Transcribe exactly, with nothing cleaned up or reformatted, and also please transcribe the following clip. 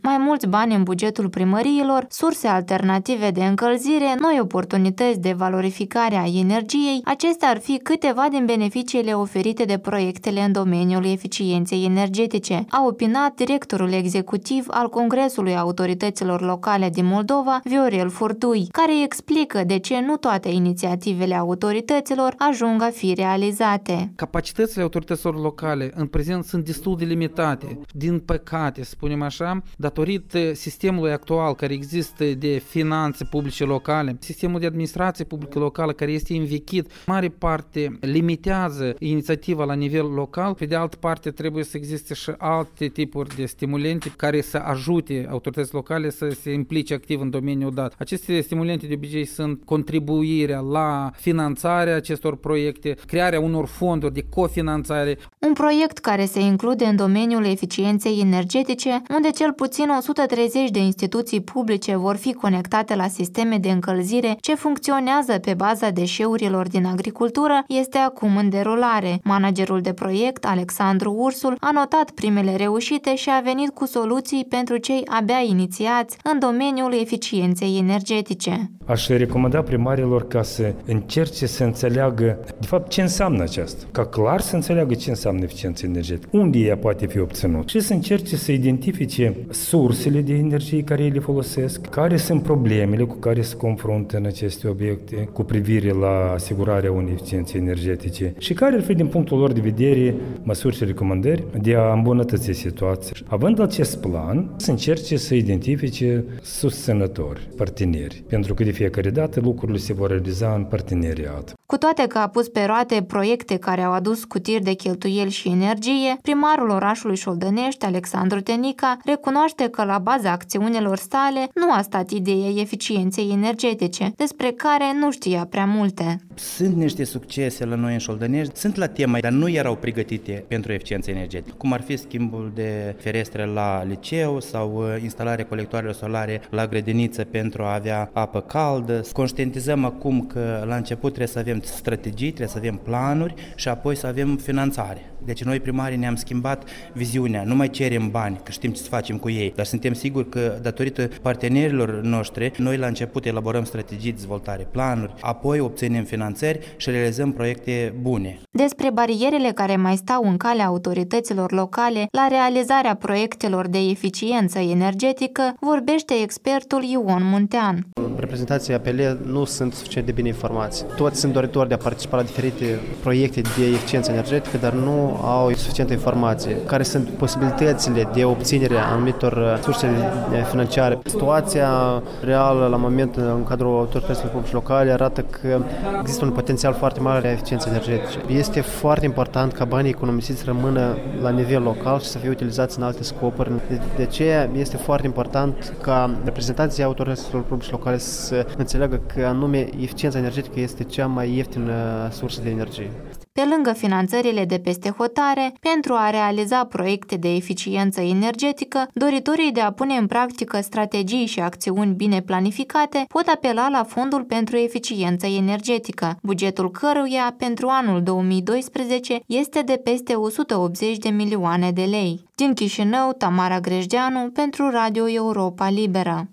Mai mulți bani în bugetul primăriilor, surse alternative de încălzire, noi oportunități de valorificare a energiei, acestea ar fi câteva din beneficiile oferite de proiectele în domeniul eficienței energetice, a opinat directorul executiv al Congresului Autorităților Locale din Moldova, Viorel Furdui, care explică de ce nu toate inițiativele autorităților ajung a fi realizate. Capacitățile autorităților locale în prezent sunt destul de limitate. Din păcate, spunem așa, datorită sistemului actual care există de finanțe publice locale, sistemul de administrație publică locală care este învechit, mare parte limitează inițiativa la nivel local. Pe de altă parte, trebuie să existe și alte tipuri de stimulente care să ajute autoritățile locale să se implice activ în domeniul dat. Aceste stimulente de obicei sunt contribuirea la finanțarea acestor proiecte, crearea unor fonduri de cofinanțare. Un proiect care se include în domeniul eficienței energetice, unde cel puțin o sută treizeci de instituții publice vor fi conectate la sisteme de încălzire ce funcționează pe baza deșeurilor din agricultură, este acum în derulare. Managerul de proiect, Alexandru Ursul, a notat primele reușite și a venit cu soluții pentru cei abia inițiați în domeniul eficienței energetice. Aș recomanda primarilor ca să încerce să înțeleagă de fapt ce înseamnă aceasta, ca clar să înțeleagă ce înseamnă eficiență energetică, unde ea poate fi obținut și să încerce să identifice sursele de energie care ele folosesc, care sunt problemele cu care se confruntă în aceste obiecte cu privire la asigurarea unei eficiențe energetice și care ar fi din punctul lor de vedere măsuri și recomandări de a îmbunătăți situația. Având acest plan, să încerce să identifice susținători, parteneri, pentru că de fiecare dată lucrurile se vor realiza în parteneriat. Cu toate că a pus pe roate proiecte care au adus scutiri de cheltuieli și energie, primarul orașului Șoldănești, Alexandru Tenica, recunoaște că la baza acțiunilor sale nu a stat ideea eficienței energetice, despre care nu știa prea multe. Sunt niște succese la noi în Șoldănești, sunt la temă, dar nu erau pregătite pentru eficiență energetică, cum ar fi schimbul de ferestre la liceu sau instalarea colectoarelor solare la grădiniță pentru a avea apă caldă. Conștientizăm acum că la început trebuie să avem strategii, trebuie să avem planuri și apoi să avem finanțare. Deci noi primarii ne-am schimbat viziunea, nu mai cerem bani, că știm ce să facem cu ei, dar suntem siguri că datorită partenerilor noștri, noi la început elaborăm strategii de dezvoltare, planuri, apoi obținem finanțări și realizăm proiecte bune. Despre barierele care mai stau în calea autorităților locale la realizarea proiectelor de eficiență energetică vorbește expertul Ion Muntean. Reprezentanții A P L nu sunt suficient de bine informați. Toți sunt doritori de a participa la diferite proiecte de eficiență energetică, dar nu au suficientă informație. Care sunt posibilitățile de obținere a anumitor surse financiare? Situația reală la moment în cadrul autorităților publice locale arată că există un potențial foarte mare de eficiență energetică. Este foarte important ca banii economisiți rămână la nivel local și să fie utilizați în alte scopuri. De aceea este foarte important ca reprezentanții autorităților publice locale să înțeleagă că anume eficiența energetică este cea mai ieftină sursă de energie. Pe lângă finanțările de peste hotare, pentru a realiza proiecte de eficiență energetică, doritorii de a pune în practică strategii și acțiuni bine planificate pot apela la Fondul pentru Eficiență Energetică, bugetul căruia pentru anul două mii doisprezece este de peste o sută optzeci de milioane de lei. Din Chișinău, Tamara Grejdeanu pentru Radio Europa Liberă.